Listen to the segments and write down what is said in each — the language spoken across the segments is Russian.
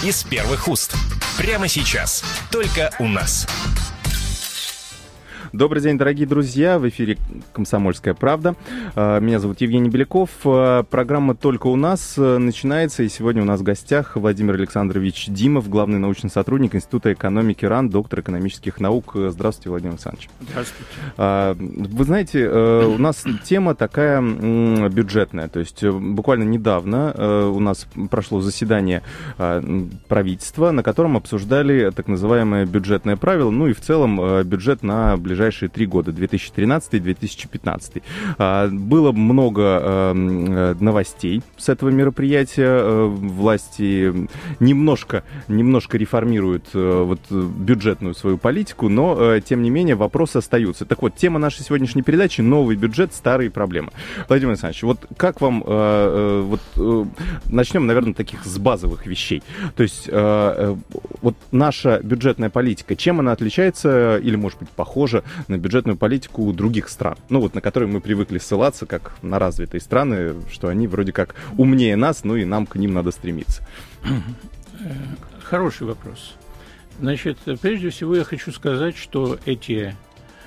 из первых уст. Прямо сейчас. Только у нас. Добрый день, дорогие друзья. В эфире «Комсомольская правда». Меня зовут Евгений Беляков. Программа «Только у нас» начинается. И сегодня у нас в гостях Владимир Александрович Димов, главный научный сотрудник Института экономики РАН, доктор экономических наук. Здравствуйте, Владимир Александрович. Здравствуйте. Вы знаете, у нас тема такая бюджетная. То есть буквально недавно у нас прошло заседание правительства, на котором обсуждали так называемое бюджетное правило, ну и в целом бюджет на ближайшие 3 года, 2013-2015. Было много новостей с этого мероприятия. Власти немножко реформируют бюджетную свою политику, но, тем не менее, вопросы остаются. Так вот, тема нашей сегодняшней передачи — новый бюджет, старые проблемы. Владимир Александрович, вот как вам... начнем, наверное, таких с базовых вещей. То есть, вот наша бюджетная политика, чем она отличается или, может быть, похожа на бюджетную политику других стран, ну вот на которые мы привыкли ссылаться, как на развитые страны, что они вроде как умнее нас, ну и нам к ним надо стремиться. Хороший вопрос. Значит, прежде всего я хочу сказать, что эти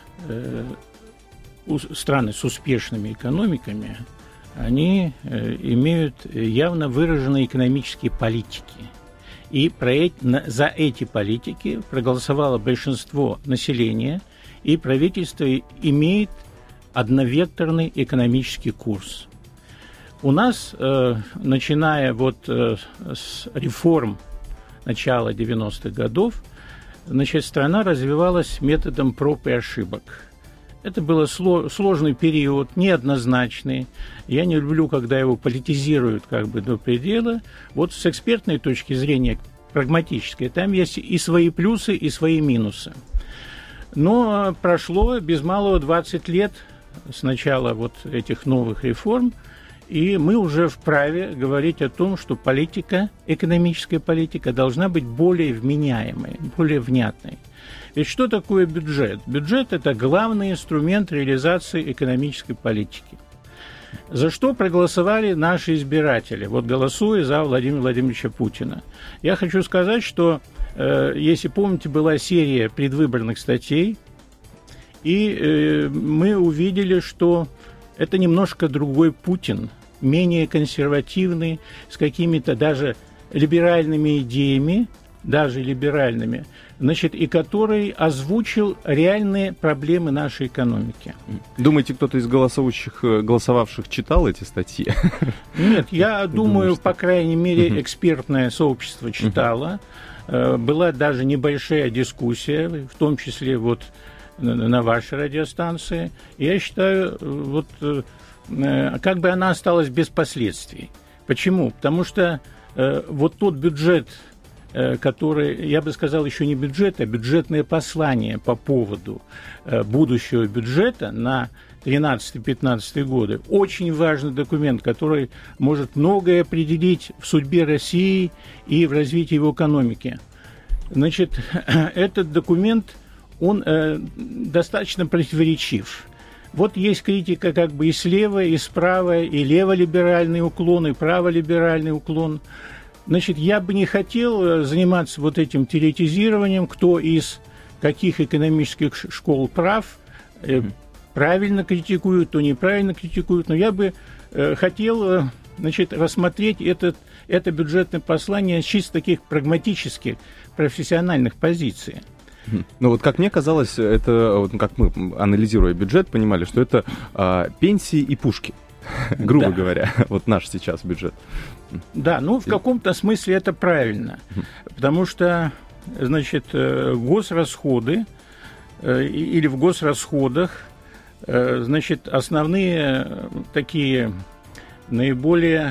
страны с успешными экономиками, они имеют явно выраженные экономические политики. И за эти политики проголосовало большинство населения, и правительство имеет одновекторный экономический курс. У нас, начиная с реформ начала 90-х годов, значит, страна развивалась методом проб и ошибок. Это был сложный период, неоднозначный. Я не люблю, когда его политизируют до предела. Вот с экспертной точки зрения, прагматической, там есть и свои плюсы, и свои минусы. Но прошло без малого 20 лет с начала этих новых реформ, и мы уже вправе говорить о том, что экономическая политика должна быть более вменяемой, более внятной. Ведь что такое бюджет? Бюджет – это главный инструмент реализации экономической политики. За что проголосовали наши избиратели, голосуя за Владимира Владимировича Путина? Я хочу сказать, что, если помните, была серия предвыборных статей, и мы увидели, что это немножко другой Путин, менее консервативный, с какими-то даже либеральными идеями, и который озвучил реальные проблемы нашей экономики. Думаете, кто-то из голосовавших читал эти статьи? Нет, я думаю, по крайней мере, экспертное сообщество читало. Была даже небольшая дискуссия, в том числе на вашей радиостанции. Я считаю, как бы она осталась без последствий. Почему? Потому что тот бюджет, который, я бы сказал, еще не бюджет, а бюджетное послание по поводу будущего бюджета на 13-15 годы. Очень важный документ, который может многое определить в судьбе России и в развитии его экономики. Значит, этот документ, он достаточно противоречив. Есть критика и слева, и справа, и леволиберальный уклон, и праволиберальный уклон. Значит, я бы не хотел заниматься этим теоретизированием, кто из каких экономических школ прав, правильно критикуют, кто неправильно критикует, но я бы хотел, рассмотреть это бюджетное послание с чисто таких прагматических, профессиональных позиций. Ну как мне казалось, это, как мы, анализируя бюджет, понимали, что это пенсии и пушки, грубо говоря, наш сейчас бюджет. Да, в каком-то смысле это правильно, потому что, госрасходы или в госрасходах, основные такие наиболее,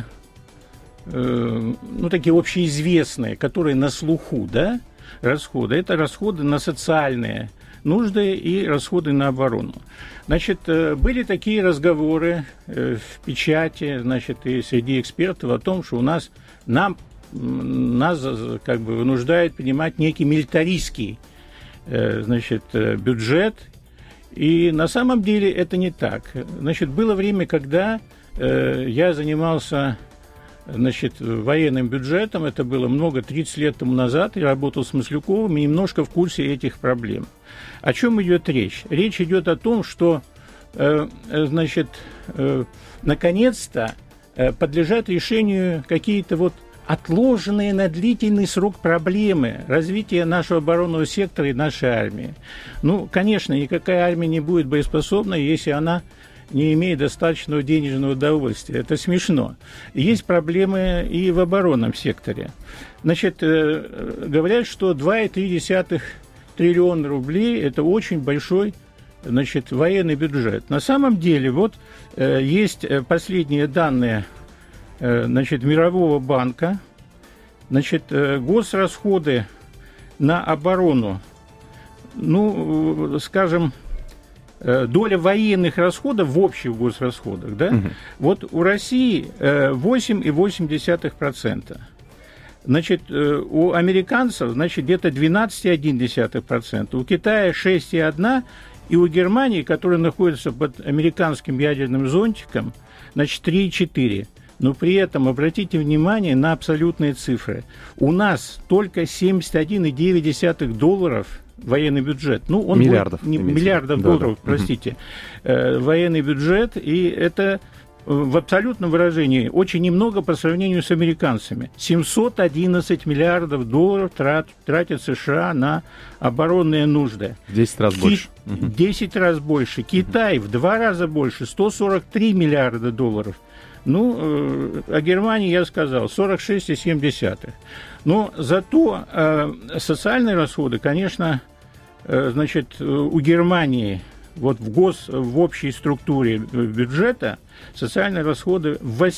такие общеизвестные, которые на слуху, расходы, это расходы на социальные нужды и расходы на оборону. Были такие разговоры в печати, и среди экспертов о том, что нас вынуждает принимать некий милитаристский бюджет, и на самом деле это не так. Было время, когда я занимался значит, военным бюджетом. Это было 30 лет тому назад. Я работал с Масляковым и немножко в курсе этих проблем. О чем идет речь? Речь идет о том, что, значит, наконец-то подлежат решению какие-то вот отложенные на длительный срок проблемы развития нашего оборонного сектора и нашей армии. Ну, конечно, никакая армия не будет боеспособна, если она не имеет достаточного денежного удовольствия. Это смешно. Есть проблемы и в оборонном секторе. Значит, говорят, что 2,3 триллиона рублей – это очень большой, значит, военный бюджет. На самом деле, вот есть последние данные, значит, Мирового банка. Значит, госрасходы на оборону, ну, скажем, доля военных расходов в общих госрасходах, да, вот у России 8,8%. Значит, у американцев, значит, где-то 12,1%, у Китая 6,1%, и у Германии, которая находится под американским ядерным зонтиком, значит, 3,4%. Но при этом обратите внимание на абсолютные цифры. У нас только $71,9 военный бюджет. Ну, он миллиардов. Миллиардов долларов, простите. Военный бюджет, и это в абсолютном выражении очень немного по сравнению с американцами. 711 миллиардов долларов тратят США на оборонные нужды. 10 раз больше. 10 раз больше. Китай в 2 раза больше, 143 миллиарда долларов. Ну, о Германии я сказал, 46,7. Но зато социальные расходы, конечно, значит, у Германии вот в общей структуре бюджета социальные расходы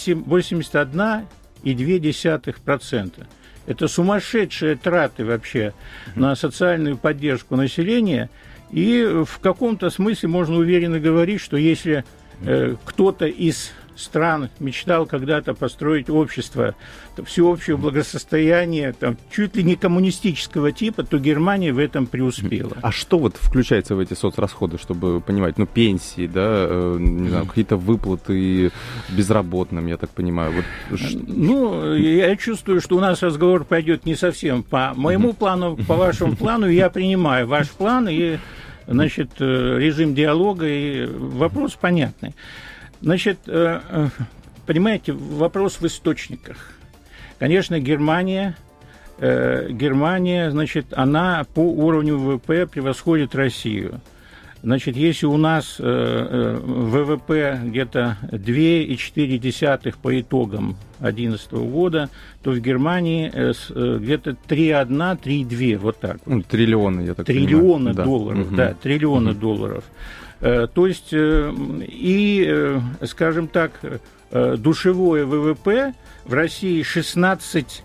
81,2%. Это сумасшедшие траты вообще на социальную поддержку населения. И в каком-то смысле можно уверенно говорить, что если кто-то из стран мечтал когда-то построить общество всеобщего благосостояния, там, чуть ли не коммунистического типа, то Германия в этом преуспела. А что вот включается в эти соцрасходы, чтобы понимать? Ну, пенсии, да, не знаю, какие-то выплаты безработным, я так понимаю. Вот... Ну, я чувствую, что у нас разговор пойдет не совсем по моему плану, по вашему плану. Я принимаю ваш план и, значит, режим диалога, и вопрос понятный. Значит, понимаете, вопрос в источниках. Конечно, Германия, значит, она по уровню ВВП превосходит Россию. Значит, если у нас ВВП где-то 2,4 по итогам 2011 года, то в Германии где-то 3,1-3,2, вот так. Вот. Триллионы, я так триллиона понимаю. долларов, да, триллиона долларов. То есть, и, скажем так, душевое ВВП в России 16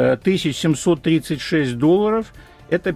736 долларов, это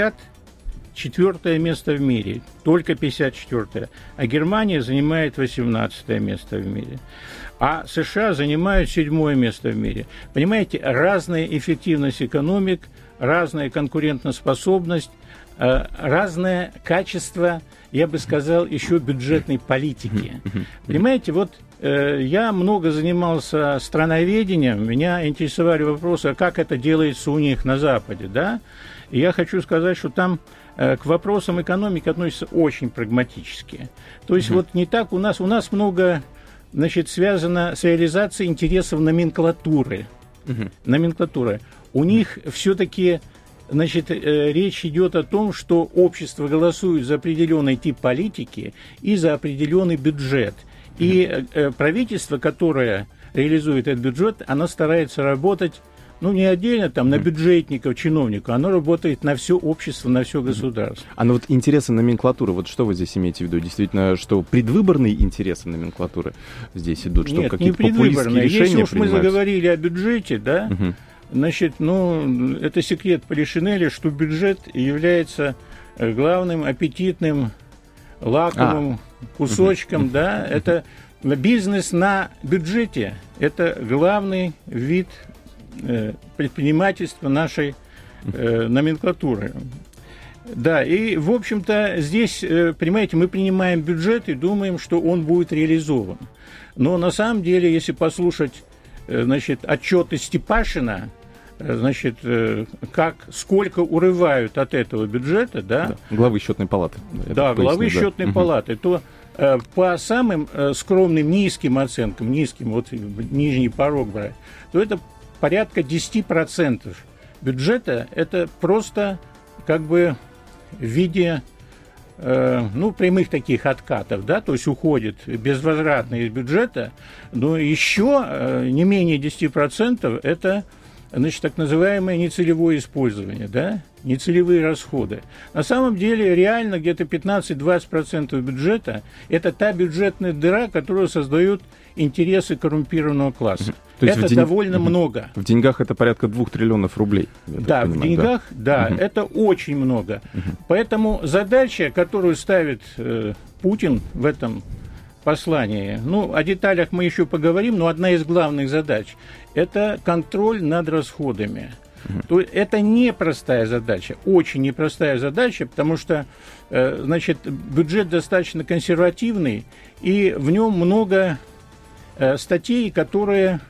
54 место в мире, только 54. А Германия занимает 18 место в мире. А США занимают 7 место в мире. Понимаете, разная эффективность экономик, разная конкурентоспособность, разное качество, я бы сказал, еще бюджетной политики. Понимаете, вот я много занимался страноведением, меня интересовали вопросы, а как это делается у них на Западе, да? И я хочу сказать, что там к вопросам экономики относятся очень прагматически. То есть вот не так у нас много, значит, связано с реализацией интересов номенклатуры. Номенклатура. У них все-таки... Значит, речь идет о том, что общество голосует за определенный тип политики и за определенный бюджет. И правительство, которое реализует этот бюджет, оно старается работать, ну, не отдельно там на бюджетников, чиновников, оно работает на все общество, на все государство. А ну вот интересы номенклатуры, вот что вы здесь имеете в виду? Действительно, что предвыборные интересы номенклатуры здесь идут? Что нет, какие-то не предвыборные. Если уж мы принимаются? заговорили о бюджете, да, значит, ну, это секрет Полишинеля, что бюджет является главным аппетитным лакомым кусочком, да, это бизнес на бюджете, это главный вид предпринимательства нашей номенклатуры. Да, и, в общем-то, здесь, понимаете, мы принимаем бюджет и думаем, что он будет реализован. Но на самом деле, если послушать значит, отчеты Степашина, значит, сколько урывают от этого бюджета, да? Главы счетной палаты. Да, главы счетной палаты, то по самым скромным низким оценкам, вот нижний порог брать, то это порядка 10% бюджета, это просто как бы в виде прямых таких откатов, да, то есть уходит безвозвратно из бюджета, но еще не менее 10% это, значит, так называемое нецелевое использование, да, нецелевые расходы. На самом деле реально где-то 15-20% бюджета – это та бюджетная дыра, которую создают интересы коррумпированного класса. То есть это довольно много. В деньгах это порядка 2 триллионов рублей. Да, в деньгах, это очень много. Поэтому задача, которую ставит Путин в этом послании, о деталях мы еще поговорим, но одна из главных задач – это контроль над расходами. То есть это непростая задача, очень непростая задача, потому что, значит, бюджет достаточно консервативный, и в нем много статей, которые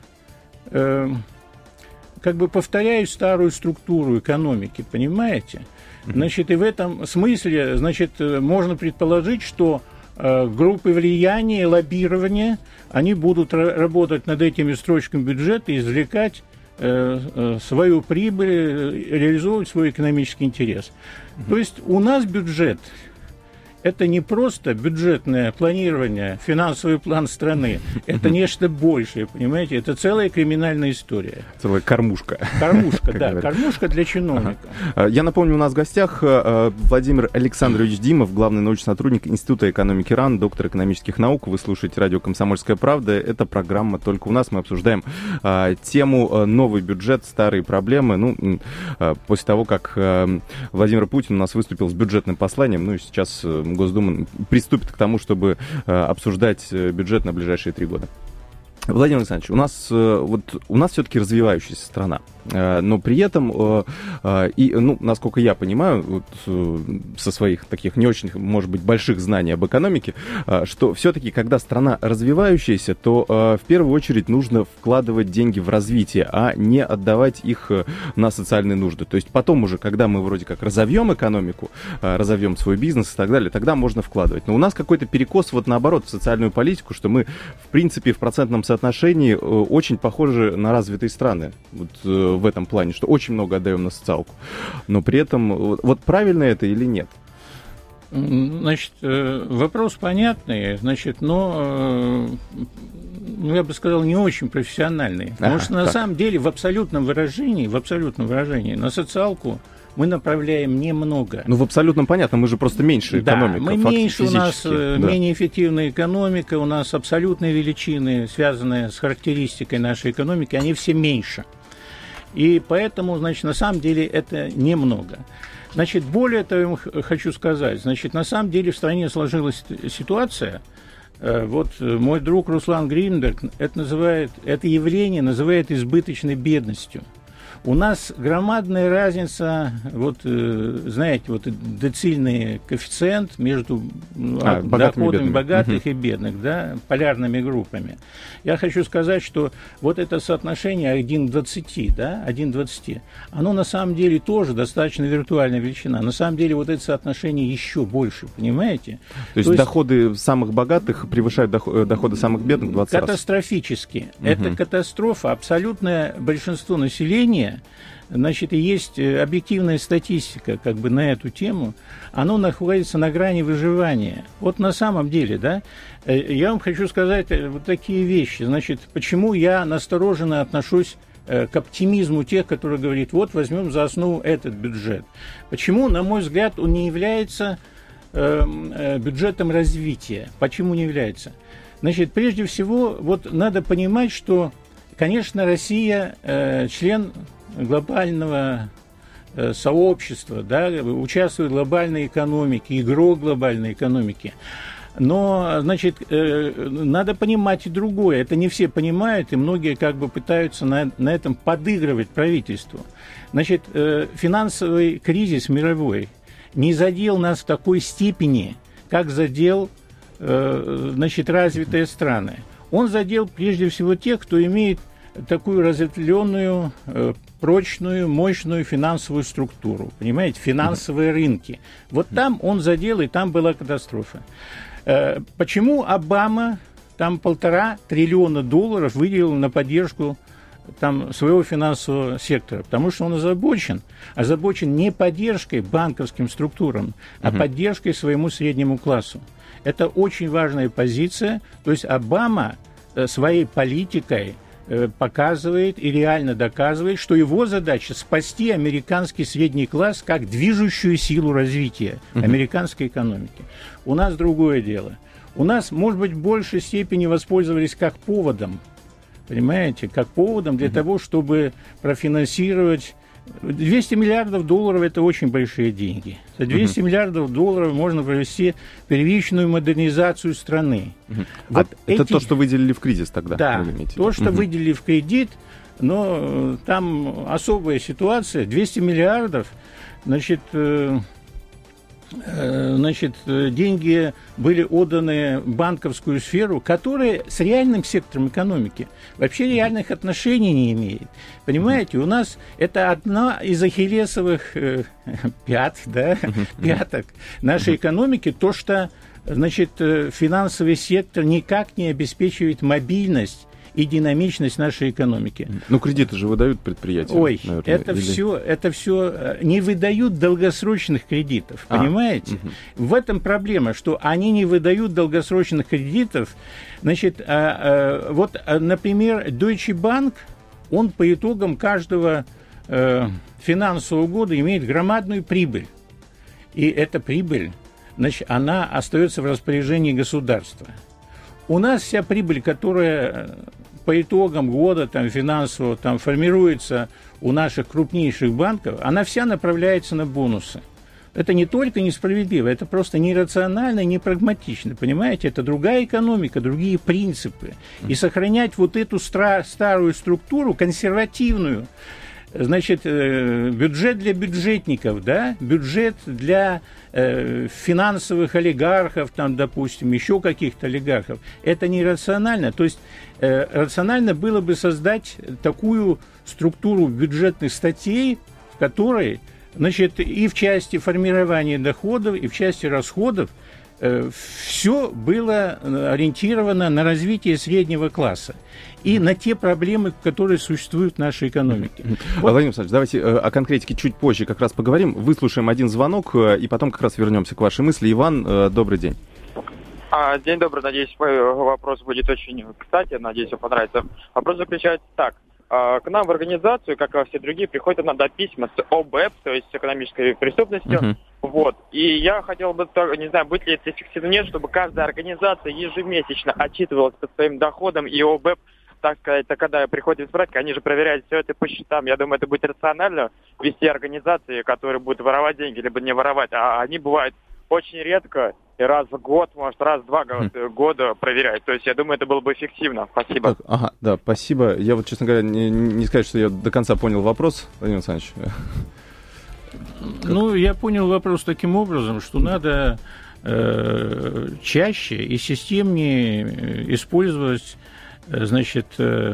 как бы повторяют старую структуру экономики, понимаете? Значит, и в этом смысле, значит, можно предположить, что группы влияния, лоббирования, они будут работать над этими строчками бюджета и извлекать свою прибыль, реализовывать свой экономический интерес. То есть у нас бюджет – это не просто бюджетное планирование, финансовый план страны. Это нечто большее, понимаете? Это целая криминальная история. Целая кормушка. Кормушка, да. Кормушка для чиновника. Я напомню, у нас в гостях Владимир Александрович Димов, главный научный сотрудник Института экономики РАН, доктор экономических наук. Вы слушаете радио «Комсомольская правда». Это программа «Только у нас». Мы обсуждаем тему «Новый бюджет. Старые проблемы». После того, как Владимир Путин у нас выступил с бюджетным посланием, и сейчас Госдума приступит к тому, чтобы обсуждать бюджет на ближайшие 3 года. Владимир Александрович, у нас все-таки развивающаяся страна, но при этом, насколько я понимаю, со своих таких не очень, может быть, больших знаний об экономике, что все-таки, когда страна развивающаяся, то в первую очередь нужно вкладывать деньги в развитие, а не отдавать их на социальные нужды. То есть потом уже, когда мы вроде как разовьем экономику, разовьем свой бизнес и так далее, тогда можно вкладывать. Но у нас какой-то перекос наоборот в социальную политику, что мы, в принципе, в процентном соотношении очень похожи на развитые страны в этом плане, что очень много отдаем на социалку. Но при этом, правильно это или нет? Значит, вопрос понятный, значит, но, я бы сказал, не очень профессиональный. Потому что на самом деле в абсолютном выражении на социалку мы направляем немного. В абсолютном понятно, мы же просто меньше экономика. Да, мы меньше, у нас менее эффективная экономика, у нас абсолютные величины, связанные с характеристикой нашей экономики, они все меньше. И поэтому, значит, на самом деле это немного. Значит, более того, я вам хочу сказать, значит, на самом деле в стране сложилась ситуация, мой друг Руслан Гринберг это явление называет избыточной бедностью. У нас громадная разница, знаете, децильный коэффициент между доходами богатых и бедных, да, полярными группами. Я хочу сказать, что это соотношение 1 к 20, да, 1 к 20, оно на самом деле тоже достаточно виртуальная величина. На самом деле это соотношение еще больше, понимаете? То есть доходы самых богатых превышают доходы самых бедных в 20 раз? Катастрофически. Это катастрофа. Абсолютное большинство населения, значит, и есть объективная статистика на эту тему, оно находится на грани выживания. На самом деле, да, я вам хочу сказать такие вещи. Значит, почему я настороженно отношусь к оптимизму тех, которые говорят, возьмем за основу этот бюджет. Почему, на мой взгляд, он не является бюджетом развития? Почему не является? Значит, прежде всего, надо понимать, что, конечно, Россия член глобального сообщества, да, участвует в глобальной экономике, игрок глобальной экономики. Но, значит, надо понимать и другое. Это не все понимают, и многие пытаются на этом подыгрывать правительству. Значит, финансовый кризис мировой не задел нас в такой степени, как задел, значит, развитые страны. Он задел прежде всего тех, кто имеет такую разветвленную, прочную, мощную финансовую структуру, понимаете, финансовые рынки. Вот там он задел, и там была катастрофа. Почему Обама там $1,5 триллиона выделил на поддержку там своего финансового сектора? Потому что он озабочен не поддержкой банковским структурам, а поддержкой своему среднему классу. Это очень важная позиция. То есть Обама своей политикой показывает и реально доказывает, что его задача спасти американский средний класс как движущую силу развития американской экономики. У нас другое дело. У нас, может быть, в большей степени воспользовались как поводом, понимаете, как поводом для того, чтобы профинансировать. $200 миллиардов – это очень большие деньги. За $200 миллиардов можно провести первичную модернизацию страны. Вот это то, что выделили в кризис тогда? Да, то, что выделили в кредит, но там особая ситуация. 200 миллиардов, значит, деньги были отданы в банковскую сферу, которая с реальным сектором экономики вообще реальных отношений не имеет. Понимаете, у нас это одна из ахиллесовых пяток нашей экономики, то, что, значит, финансовый сектор никак не обеспечивает мобильность и динамичность нашей экономики. Ну, кредиты же выдают предприятия. Ой, наверное, это все не выдают долгосрочных кредитов, понимаете? В этом проблема, что они не выдают долгосрочных кредитов. Значит, вот, например, Deutsche Bank, он по итогам каждого финансового года имеет громадную прибыль. И эта прибыль, значит, она остается в распоряжении государства. У нас вся прибыль, которая по итогам года там, финансового там, формируется у наших крупнейших банков, она вся направляется на бонусы. Это не только несправедливо, это просто нерационально и непрагматично. Понимаете, это другая экономика, другие принципы. И сохранять вот эту старую структуру, консервативную, значит, бюджет для бюджетников, да, бюджет для финансовых олигархов, там, допустим, еще каких-то олигархов, это нерационально. То есть рационально было бы создать такую структуру бюджетных статей, в которой, значит, и в части формирования доходов, и в части расходов все было ориентировано на развитие среднего класса и на те проблемы, которые существуют в нашей экономике. Вот. Владимир Александрович, давайте о конкретике чуть позже как раз поговорим. Выслушаем один звонок, и потом как раз вернемся к вашей мысли. Иван, добрый день. День добрый, надеюсь, мой вопрос будет очень кстати, надеюсь, вам понравится. Вопрос заключается так. К нам в организацию, как и во все другие, приходят иногда письма с ОБЭП, то есть с экономической преступностью. Вот. И я хотел бы, не знаю, быть ли это эффективно, нет, чтобы каждая организация ежемесячно отчитывалась по своим доходам, и ОБЭП, так сказать, когда приходит справка, они же проверяют все это по счетам. Я думаю, это будет рационально вести организации, которые будут воровать деньги, либо не воровать. А они бывают очень редко, и раз в год, может, раз в 2 года проверять. То есть, я думаю, это было бы эффективно. Спасибо. Ага, да, спасибо. Я вот, честно говоря, не сказать, что я до конца понял вопрос, Владимир Александрович. Ну, я понял вопрос таким образом, что надо чаще и системнее использовать, значит,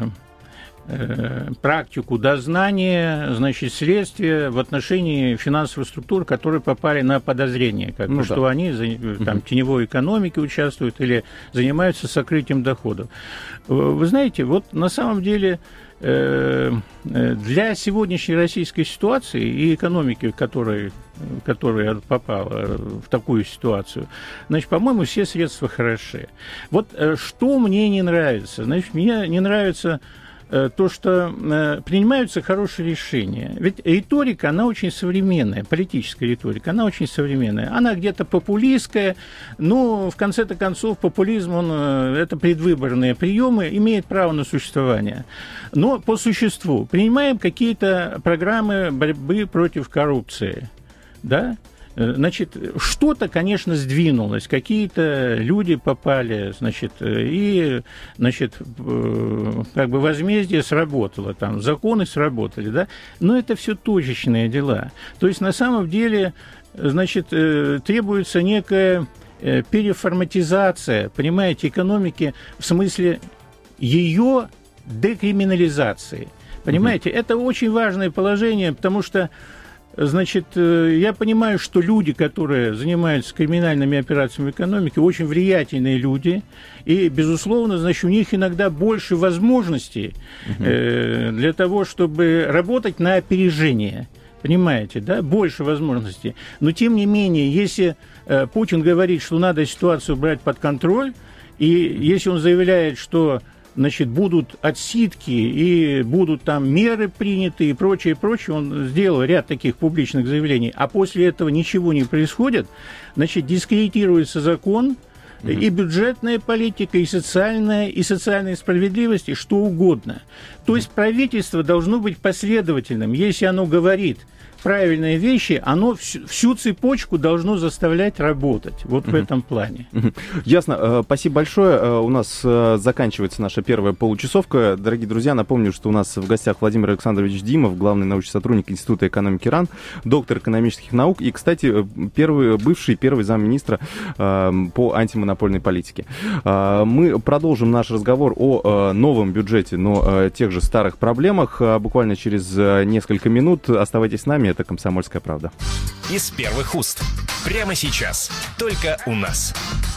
практику дознания, значит, следствия в отношении финансовых структур, которые попали на подозрение, как бы, что они там, теневой экономики участвуют или занимаются сокрытием доходов. Вы знаете, вот на самом деле для сегодняшней российской ситуации и экономики, которая попала в такую ситуацию, значит, по-моему, все средства хороши. Вот что мне не нравится? Значит, мне не нравится то, что принимаются хорошие решения. Ведь риторика, она очень современная, политическая риторика, она очень современная. Она где-то популистская, но в конце-то концов популизм, это предвыборные приемы, имеет право на существование. Но по существу принимаем какие-то программы борьбы против коррупции, да? Значит, что-то, конечно, сдвинулось, какие-то люди попали, значит, и, значит, как бы возмездие сработало, там, законы сработали, да, но это все точечные дела. То есть, на самом деле, значит, требуется некая переформатизация, понимаете, экономики, в смысле ее декриминализации. Понимаете, это очень важное положение, потому что, значит, я понимаю, что люди, которые занимаются криминальными операциями в экономике, очень влиятельные люди, и, безусловно, значит, у них иногда больше возможностей для того, чтобы работать на опережение. Понимаете, да? Больше возможностей. Но, тем не менее, если Путин говорит, что надо ситуацию брать под контроль, и если он заявляет, что, значит, будут отсидки и будут там меры приняты и прочее, он сделал ряд таких публичных заявлений, а после этого ничего не происходит, значит, дискредитируется закон, и бюджетная политика, и социальная справедливость, и что угодно. То есть правительство должно быть последовательным. Если оно говорит правильные вещи, оно всю цепочку должно заставлять работать. Вот в этом плане. Ясно. Спасибо большое. У нас заканчивается наша первая получасовка. Дорогие друзья, напомню, что у нас в гостях Владимир Александрович Димов, главный научный сотрудник Института экономики РАН, доктор экономических наук и, кстати, бывший первый замминистра по антимонопольной политике. Мы продолжим наш разговор о новом бюджете, но тех же старых проблемах буквально через несколько минут. Оставайтесь с нами. Это «Комсомольская правда». Из первых уст. Прямо сейчас. Только у нас.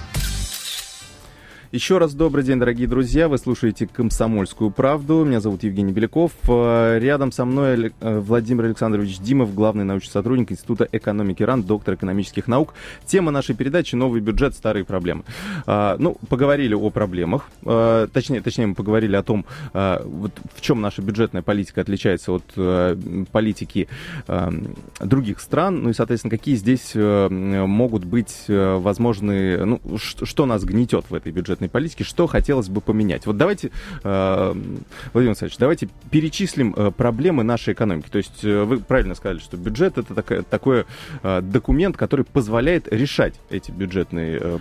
Еще раз добрый день, дорогие друзья. Вы слушаете «Комсомольскую правду». Меня зовут Евгений Беляков. Рядом со мной Владимир Александрович Димов, главный научный сотрудник Института экономики РАН, доктор экономических наук. Тема нашей передачи — новый бюджет, старые проблемы. Поговорили о проблемах. Точнее, мы поговорили о том, вот в чем наша бюджетная политика отличается от политики других стран. Ну и, соответственно, какие здесь могут быть возможные... что нас гнетет в этой бюджетной политики, что хотелось бы поменять. Вот давайте, Владимир Александрович, давайте перечислим проблемы нашей экономики. То есть вы правильно сказали, что бюджет — это такой документ, который позволяет решать эти бюджетные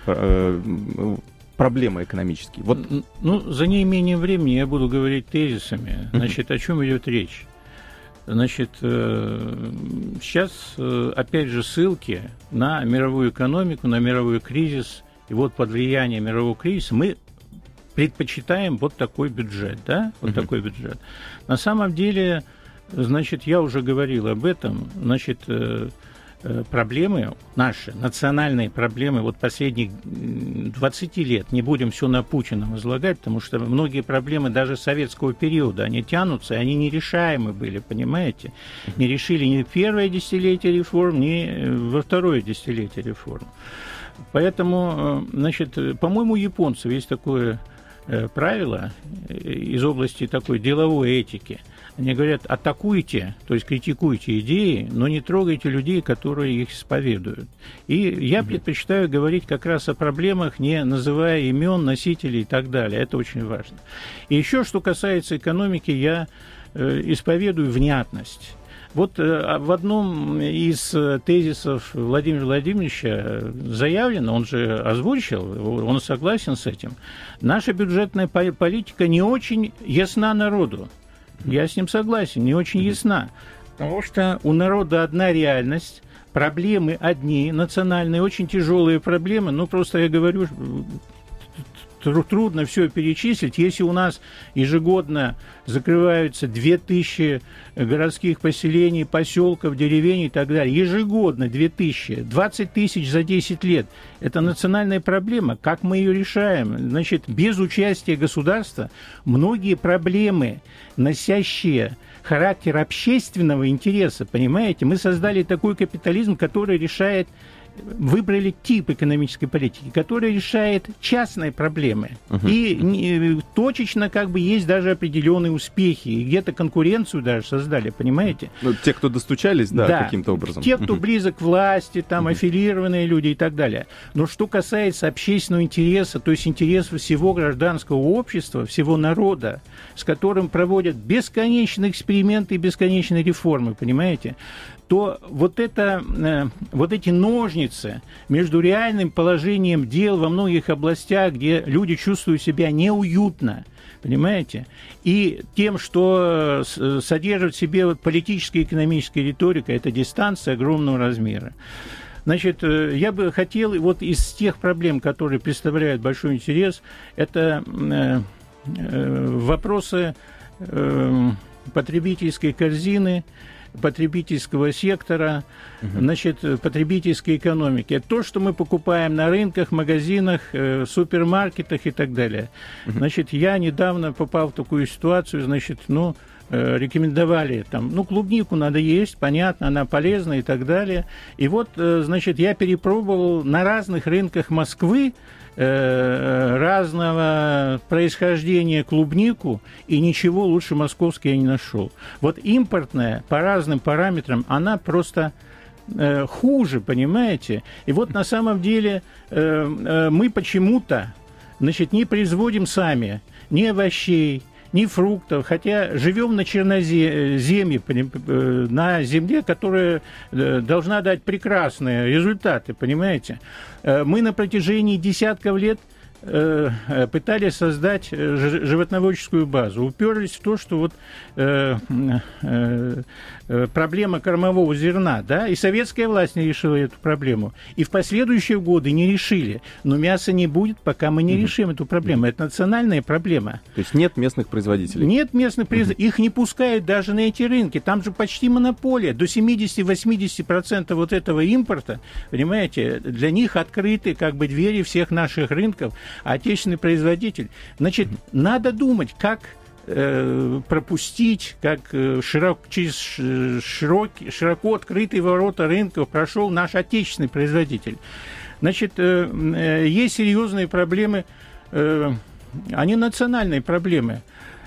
проблемы экономические. Вот. За неимением времени я буду говорить тезисами. Значит, о чем идет речь? Значит, сейчас, опять же, ссылки на мировую экономику, на мировой кризис. И вот под влиянием мирового кризиса мы предпочитаем вот такой бюджет, да? Вот такой бюджет. На самом деле, значит, я уже говорил об этом, значит, проблемы наши, национальные проблемы вот последних 20 лет, не будем все на Путина возлагать, потому что многие проблемы даже советского периода, они тянутся, и они нерешаемы были, понимаете? Не решили ни в первое десятилетие реформ, ни во второе десятилетие реформ. Поэтому, значит, по-моему, у японцев есть такое правило из области такой деловой этики. Они говорят: атакуйте, то есть критикуйте идеи, но не трогайте людей, которые их исповедуют. И я предпочитаю говорить как раз о проблемах, не называя имен, носителей и так далее. Это очень важно. И еще, что касается экономики, я исповедую внятность. Вот в одном из тезисов Владимира Владимировича заявлено, он же озвучил, он согласен с этим, наша бюджетная политика не очень ясна народу. Я с ним согласен, не очень ясна, потому что у народа одна реальность, проблемы одни, национальные, очень тяжелые проблемы, просто я говорю... Трудно все перечислить. Если у нас ежегодно закрываются 2000 городских поселений, поселков, деревень и так далее, ежегодно 2000, 20 тысяч за 10 лет, это национальная проблема. Как мы ее решаем? Значит, без участия государства многие проблемы, носящие характер общественного интереса, понимаете, мы создали такой капитализм, который решает... Выбрали тип экономической политики, который решает частные проблемы. И точечно есть даже определенные успехи. И где-то конкуренцию даже создали, понимаете? Те, кто достучались, да, каким-то образом. Те, кто близок к власти, аффилированные люди и так далее. Но что касается общественного интереса, то есть интереса всего гражданского общества, всего народа, с которым проводят бесконечные эксперименты и бесконечные реформы, понимаете? То вот эти ножницы между реальным положением дел во многих областях, где люди чувствуют себя неуютно, понимаете, и тем, что содержит в себе политическая и экономическая риторика, это дистанция огромного размера. Значит, я бы хотел, из тех проблем, которые представляют большой интерес, это вопросы потребительской корзины, потребительского сектора, значит, потребительской экономики. Это то, что мы покупаем на рынках, магазинах, супермаркетах и так далее. Значит, я недавно попал в такую ситуацию, значит, рекомендовали там, клубнику надо есть, понятно, она полезна и так далее. И вот, значит, я перепробовал на разных рынках Москвы разного происхождения клубнику, и ничего лучше московской я не нашел. Вот импортная, по разным параметрам, она просто хуже, понимаете? И вот на самом деле мы почему-то, значит, не производим сами ни овощей, ни фруктов, хотя живем на черноземье, на земле, которая должна дать прекрасные результаты, понимаете? Мы на протяжении десятков лет пытались создать животноводческую базу. Уперлись в то, что вот проблема кормового зерна, да, и советская власть не решила эту проблему, и в последующие годы не решили. Но мяса не будет, пока мы не решим эту проблему. Это национальная проблема. То есть нет местных производителей? Нет местных производителей. Их не пускают даже на эти рынки. Там же почти монополия. До 70-80% вот этого импорта, понимаете, для них открыты как бы двери всех наших рынков. А отечественный производитель. Значит, надо думать, как пропустить, как через широко открытые ворота рынков прошел наш отечественный производитель. Значит, есть серьезные проблемы, они национальные проблемы.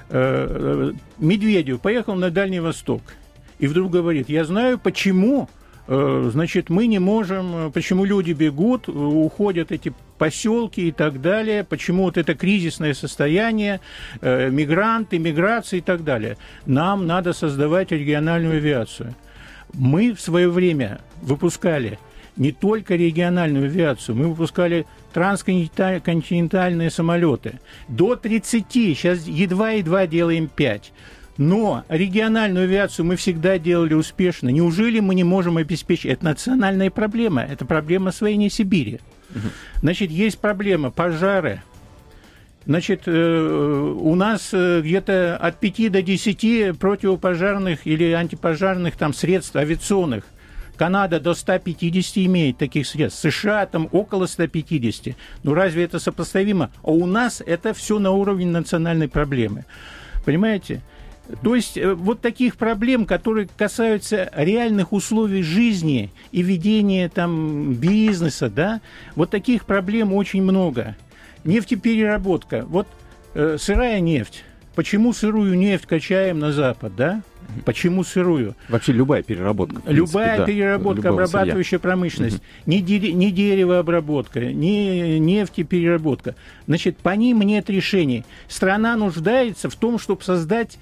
Медведев поехал на Дальний Восток и вдруг говорит: я знаю, почему, значит, мы не можем, почему люди бегут, уходят эти поселки и так далее, почему вот это кризисное состояние, мигранты, миграция и так далее. Нам надо создавать региональную авиацию. Мы в свое время выпускали не только региональную авиацию, мы выпускали трансконтинентальные самолеты. До 30, сейчас едва-едва делаем 5. Но региональную авиацию мы всегда делали успешно. Неужели мы не можем обеспечить? Это национальная проблема, это проблема освоения Сибири. Значит, есть проблема пожары. Значит, у нас где-то от 5 до 10 противопожарных или антипожарных там средств авиационных. Канада до 150 имеет таких средств. США там около 150. Ну разве это сопоставимо? А у нас это все на уровне национальной проблемы. Понимаете? То есть вот таких проблем, которые касаются реальных условий жизни и ведения там бизнеса, да, вот таких проблем очень много. Нефтепереработка. Вот сырая нефть. Почему сырую нефть качаем на Запад, да? Почему сырую? Вообще любая переработка. Любая переработка, обрабатывающая промышленность. Не деревообработка, не нефтепереработка. Значит, по ним нет решений. Страна нуждается в том, чтобы создать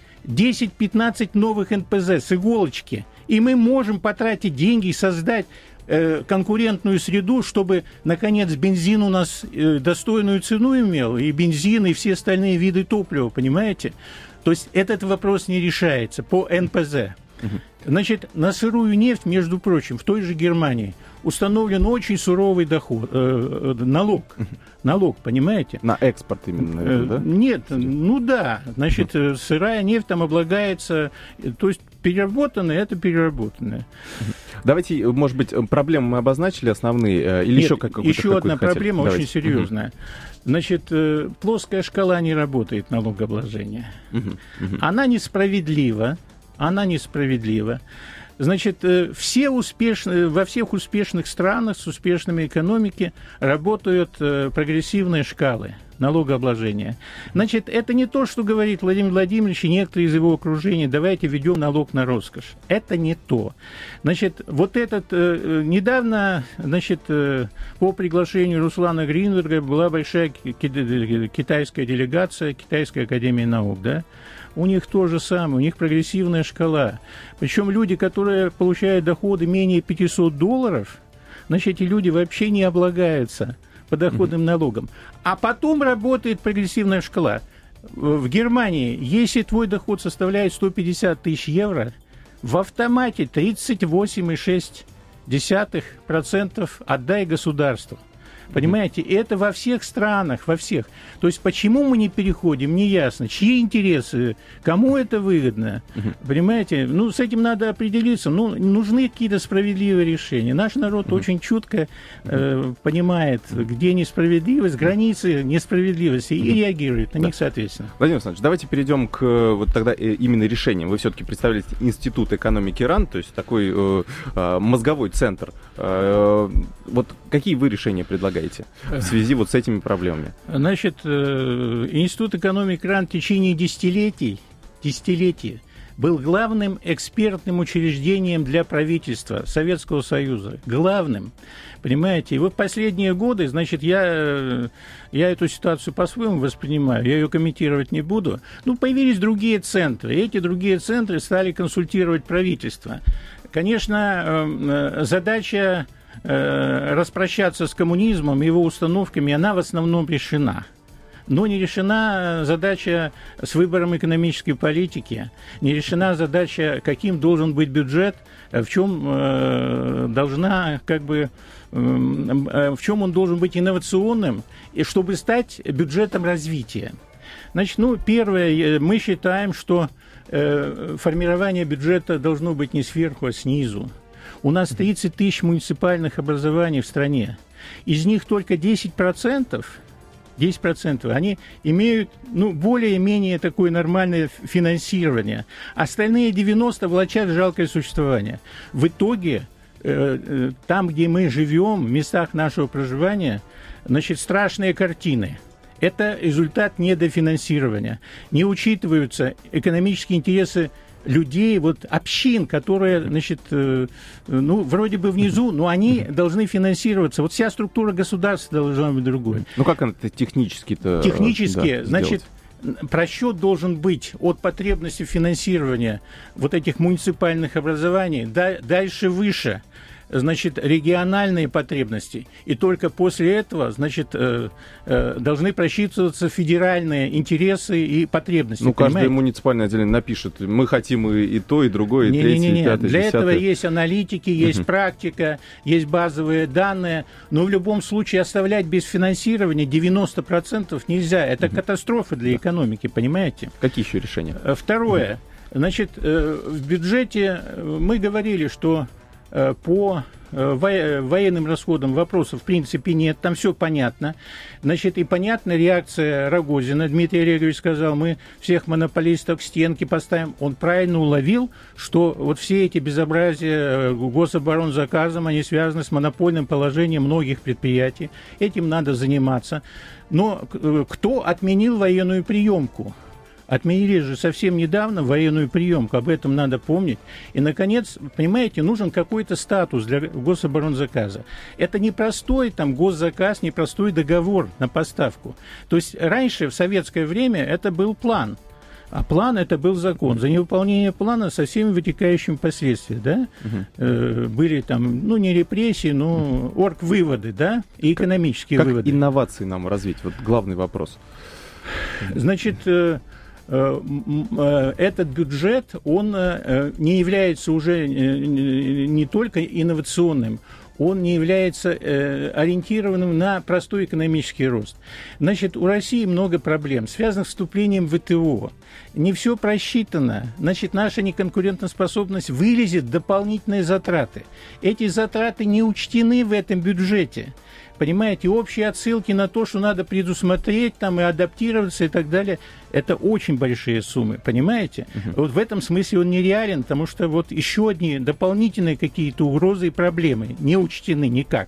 10-15 новых НПЗ с иголочки. И мы можем потратить деньги и создать конкурентную среду, чтобы, наконец, бензин у нас достойную цену имел, и бензин, и все остальные виды топлива, понимаете? То есть этот вопрос не решается по НПЗ. Значит, на сырую нефть, между прочим, в той же Германии установлен очень суровый налог. Налог, понимаете? На экспорт именно, наверное, да? Нет, да. Значит, сырая нефть там облагается, то есть переработанная, это переработанная. Давайте, может быть, проблемы мы обозначили основные, или Нет, еще еще одна проблема Давайте. очень серьезная. Значит, плоская шкала не работает налогообложения. Она несправедлива. Значит, во всех успешных странах с успешными экономиками работают прогрессивные шкалы налогообложения. Значит, это не то, что говорит Владимир Владимирович и некоторые из его окружения: давайте введем налог на роскошь. Это не то. Значит, вот этот недавно, значит, по приглашению Руслана Гринберга была большая китайская делегация, Китайская академия наук, да? У них то же самое, у них прогрессивная шкала. Причем люди, которые получают доходы менее $500, значит, эти люди вообще не облагаются подоходным налогом. А потом работает прогрессивная шкала. В Германии, если твой доход составляет 150 тысяч евро, в автомате 38,6% отдай государству. Понимаете, это во всех странах, во всех. То есть почему мы не переходим, не ясно. Чьи интересы, кому это выгодно. Понимаете, ну, с этим надо определиться. Ну, нужны какие-то справедливые решения. Наш народ очень чутко понимает, где несправедливость, границы несправедливости и реагирует на них соответственно. Владимир Александрович, давайте перейдем к вот тогда именно решениям. Вы все-таки представляете Институт экономики РАН, то есть такой мозговой центр. Вот какие вы решения предлагаете в связи вот с этими проблемами? Значит, Институт экономики РАН в течение десятилетий был главным экспертным учреждением для правительства Советского Союза. Главным. Понимаете? И вот последние годы, значит, я эту ситуацию по-своему воспринимаю, я ее комментировать не буду. Ну, появились другие центры. И эти другие центры стали консультировать правительство. Конечно, задача распрощаться с коммунизмом и его установками, она в основном решена. Но не решена задача с выбором экономической политики, не решена задача, каким должен быть бюджет, в чем должна, как бы, в чем он должен быть инновационным, и чтобы стать бюджетом развития. Значит, ну, первое, мы считаем, что формирование бюджета должно быть не сверху, а снизу. У нас 30 тысяч муниципальных образований в стране. Из них только 10%, они имеют, ну, более-менее такое нормальное финансирование. Остальные 90% влачат жалкое существование. В итоге, там, где мы живем, в местах нашего проживания, значит, страшные картины. Это результат недофинансирования. Не учитываются экономические интересы людей, вот общин, которые, значит, ну, вроде бы внизу, но они должны финансироваться. Вот вся структура государства должна быть другой. Ну, как это технически-то? Технически, значит, просчет должен быть от потребности финансирования вот этих муниципальных образований дальше выше. Значит, региональные потребности. И только после этого, значит, должны просчитываться федеральные интересы и потребности. Ну, каждое муниципальное отделение напишет, мы хотим и то, и другое, и третье, и пятое, Для 10-е. этого есть аналитики, есть практика, есть базовые данные. Но в любом случае оставлять без финансирования 90% нельзя. Это катастрофа для экономики, понимаете? Какие еще решения? Второе. Значит, в бюджете мы говорили, что по военным расходам вопросов в принципе нет, там все понятно. Значит, и понятна реакция Рогозина. Дмитрий Олегович сказал, мы всех монополистов к стенке поставим. Он правильно уловил, что вот все эти безобразия гособоронзаказом, они связаны с монопольным положением многих предприятий. Этим надо заниматься. Но кто отменил военную приемку? Отменили же совсем недавно военную приемку, об этом надо помнить. И, наконец, понимаете, нужен какой-то статус для гособоронзаказа. Это не простой там госзаказ, не простой договор на поставку. То есть раньше, в советское время, это был план. А план – это был закон. За невыполнение плана со всеми вытекающими последствиями, да? Были там, ну, не репрессии, но оргвыводы, да, и экономические выводы. Как инновации нам развить? Вот главный вопрос. Значит, этот бюджет, он не является уже не только инновационным, он не является ориентированным на простой экономический рост. Значит, у России много проблем, связанных с вступлением в ВТО. Не все просчитано. Значит, наша неконкурентоспособность вылезет в дополнительные затраты. Эти затраты не учтены в этом бюджете. Понимаете, общие отсылки на то, что надо предусмотреть там, и адаптироваться и так далее, это очень большие суммы, понимаете? Вот в этом смысле он нереален, потому что вот еще одни дополнительные какие-то угрозы и проблемы не учтены никак.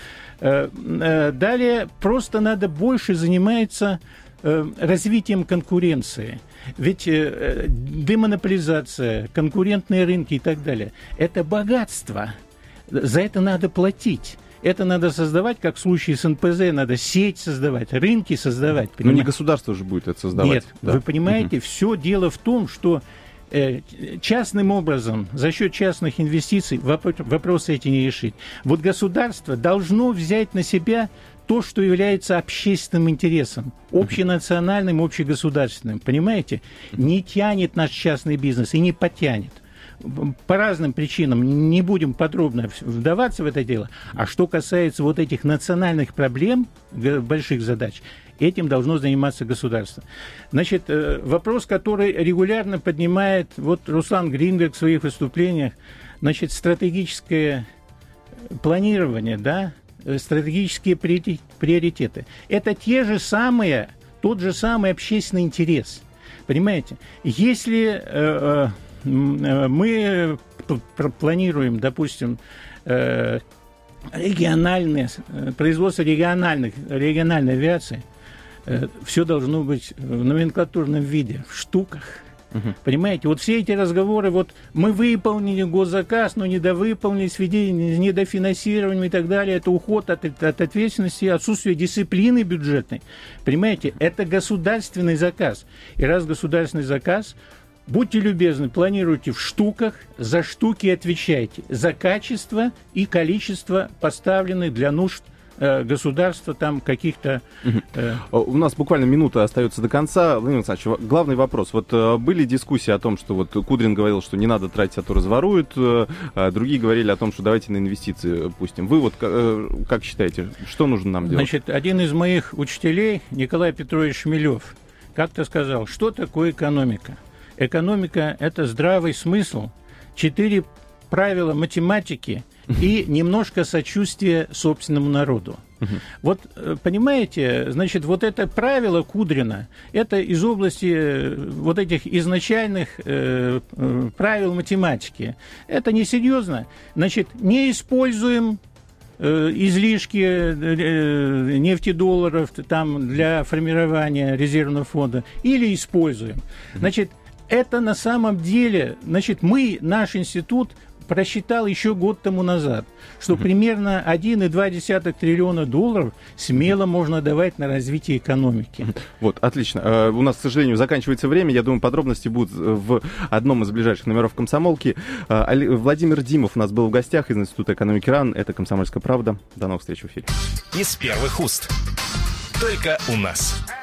Далее просто надо больше заниматься развитием конкуренции. Ведь демонополизация, конкурентные рынки и так далее – это богатство. За это надо платить. Это надо создавать, как в случае с НПЗ, надо сеть создавать, рынки создавать. Но не государство же будет это создавать. Нет, да. Вы понимаете, все дело в том, что частным образом, за счет частных инвестиций вопросы эти не решить. Вот государство должно взять на себя то, что является общественным интересом, общенациональным, общегосударственным. Понимаете? Не тянет наш частный бизнес и не потянет. по разным причинам, не будем подробно вдаваться в это дело. А что касается вот этих национальных проблем, больших задач, этим должно заниматься государство. Значит, вопрос, который регулярно поднимает вот Руслан Гринберг в своих выступлениях, значит, стратегическое планирование, да, стратегические приоритеты. Это тот же самый общественный интерес. Понимаете? Если мы планируем, допустим, производство региональной авиации, все должно быть в номенклатурном виде, в штуках. Понимаете, вот все эти разговоры, вот мы выполнили госзаказ, но недовыполнили, с недофинансированием и так далее, это уход от ответственности, отсутствие дисциплины бюджетной. Понимаете, это государственный заказ. И раз государственный заказ, будьте любезны, планируйте в штуках, за штуки отвечайте, за качество и количество поставленных для нужд государства там каких-то... У нас буквально минута остается до конца. Владимир Александрович, главный вопрос. Вот были дискуссии о том, что вот Кудрин говорил, что не надо тратить, а то разворуют. Другие говорили о том, что давайте на инвестиции пустим. Вы вот как считаете, что нужно нам делать? Значит, один из моих учителей, Николай Петрович Шмелев, как-то сказал, что такое экономика? Экономика – это здравый смысл, 4 правила математики и немножко сочувствия собственному народу. Вот, понимаете, значит, вот это правило Кудрина, это из области вот этих изначальных правил математики. Это несерьезно. Значит, не используем излишки нефтедолларов там для формирования резервного фонда или используем. Значит, это на самом деле, значит, наш институт просчитал еще год тому назад, что примерно 1,2 триллиона долларов смело можно давать на развитие экономики. Вот, отлично. У нас, к сожалению, заканчивается время. Я думаю, подробности будут в одном из ближайших номеров «Комсомолки». Владимир Димов у нас был в гостях из Института экономики РАН. Это «Комсомольская правда». До новых встреч в эфире. Из первых уст. Только у нас.